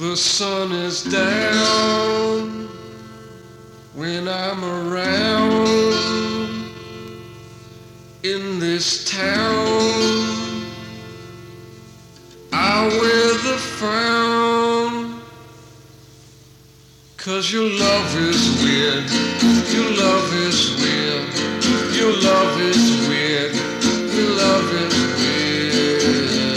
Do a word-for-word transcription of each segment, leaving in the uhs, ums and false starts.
The sun is down when I'm around in this town. I wear the frown, 'cause your love is weird. Your love is weird. Your love is weird. Your love is weird.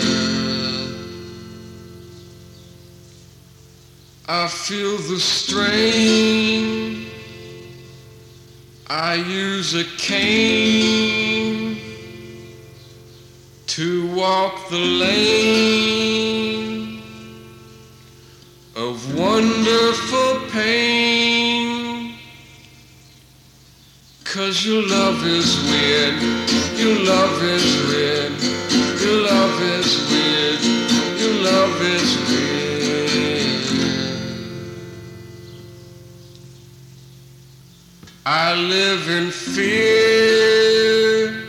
I feel the strain. I use a cane to walk the lane of wonderful pain. 'Cause your love is weird. Your love is weird. Your love is weird. Your love is weird. I live in fear.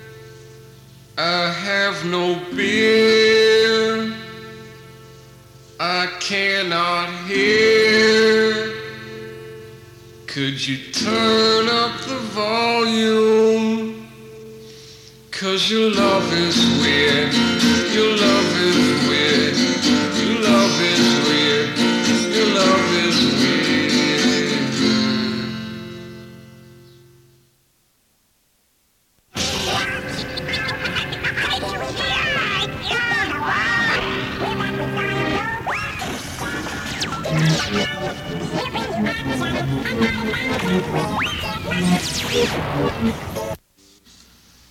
I have no beer. I cannot hear. Could you turn up the volume? 'Cause your love is weird. Your love is weird. Your love is weird. Your love is weird. Thank you.